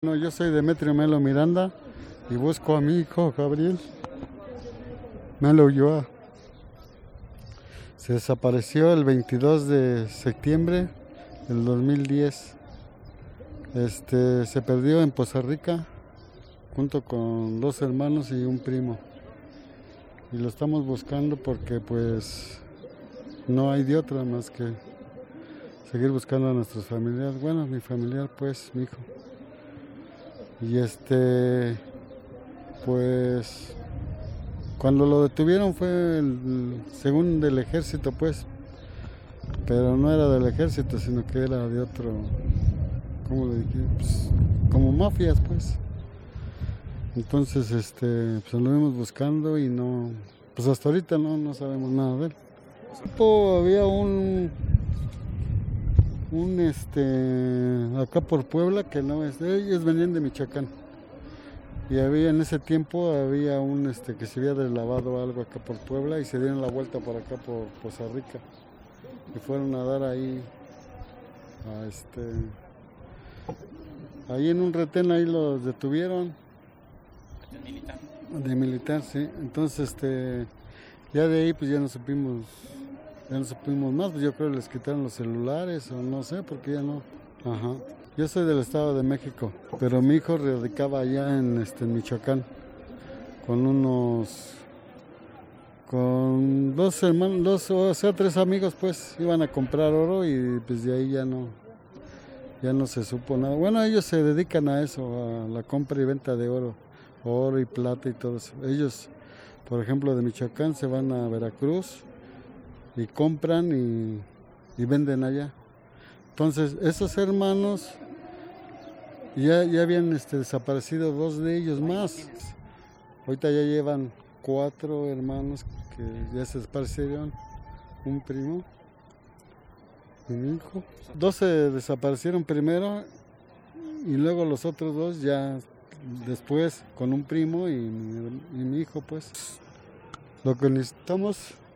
No, yo soy Demetrio Melo Miranda y busco a mi hijo Gabriel Melo Ulloa. Se desapareció el 22 de septiembre del 2010. Se perdió en Poza Rica junto con dos hermanos y un primo. Y lo estamos buscando porque pues no hay de otra más que seguir buscando a nuestros familiares. Bueno, mi familiar pues, mi hijo. Y pues cuando lo detuvieron fue según del ejército pues, pero no era del ejército, sino que era de otro, ¿cómo le dije? Pues, como mafias pues. Entonces pues lo vimos buscando y no, pues hasta ahorita no sabemos nada de él. Había acá por Puebla que no ellos venían de Michoacán. Y en ese tiempo había que se había deslavado algo acá por Puebla y se dieron la vuelta por acá por Poza Rica. Y fueron a dar ahí ahí en un retén, ahí los detuvieron. De militar, sí. Entonces ya de ahí pues ya no supimos más, pues yo creo que les quitaron los celulares o no sé, porque ya no. Ajá. Yo soy del Estado de México, pero mi hijo radicaba allá en Michoacán con dos hermanos, tres amigos pues iban a comprar oro y pues de ahí ya no se supo nada. Bueno, ellos se dedican a eso, a la compra y venta de oro y plata y todo eso. Ellos, por ejemplo, de Michoacán se van a Veracruz y compran y venden allá. Entonces, esos hermanos ya habían desaparecido dos de ellos más. Ahorita ya llevan 4 hermanos que ya se desaparecieron, un primo y mi hijo. 2 se desaparecieron primero y luego los otros 2 ya después con un primo y mi hijo pues. Lo que necesitamos,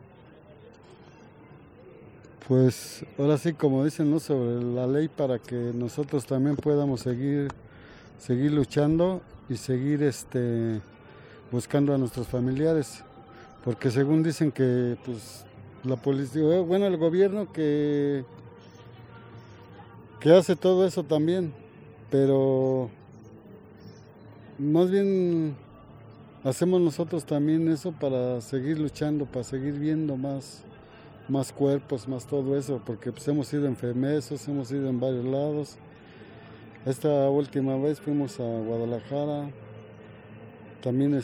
pues ahora sí, como dicen, ¿no?, sobre la ley para que nosotros también podamos seguir luchando y seguir buscando a nuestros familiares, porque según dicen que pues la policía, bueno, el gobierno que hace todo eso también, pero más bien hacemos nosotros también eso para seguir luchando, para seguir viendo más cuerpos, más todo eso, porque pues hemos ido en FEMESOS, hemos ido en varios lados. Esta última vez fuimos a Guadalajara, también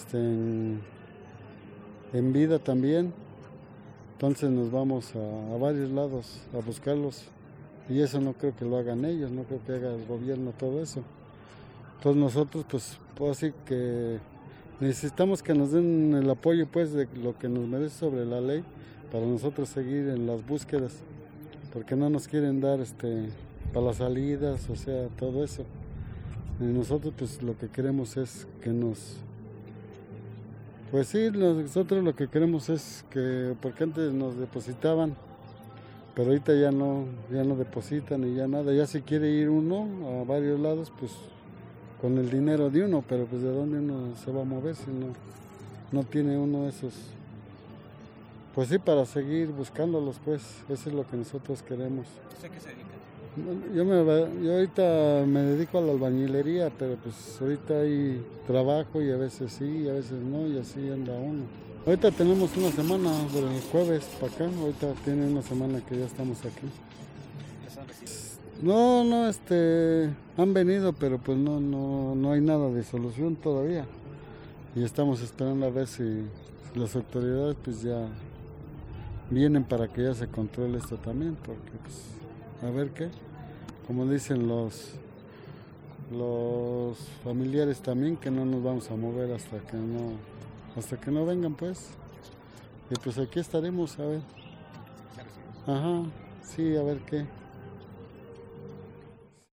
en vida también. Entonces nos vamos a varios lados a buscarlos. Y eso no creo que lo hagan ellos, no creo que haga el gobierno todo eso. Entonces nosotros pues así que necesitamos que nos den el apoyo pues de lo que nos merece sobre la ley, para nosotros seguir en las búsquedas, porque no nos quieren dar para las salidas, o sea, todo eso. Y nosotros pues lo que queremos es que pues sí, nosotros lo que queremos es que, porque antes nos depositaban, pero ahorita ya no depositan y ya nada. Ya si quiere ir uno a varios lados, pues con el dinero de uno, pero pues de dónde uno se va a mover si no tiene uno esos. Pues sí, para seguir buscándolos, pues, eso es lo que nosotros queremos. ¿Usted qué se dedica? Yo ahorita me dedico a la albañilería, pero pues ahorita hay trabajo y a veces sí, y a veces no, y así anda uno. Ahorita tenemos una semana, del jueves para acá, ahorita tiene una semana que ya estamos aquí. ¿Les han recibido? No, han venido, pero pues no hay nada de solución todavía. Y estamos esperando a ver si las autoridades pues ya vienen para que ya se controle esto también, porque pues a ver qué, como dicen los familiares también, que no nos vamos a mover hasta que no vengan pues. Y pues aquí estaremos a ver. Ajá, sí, a ver qué.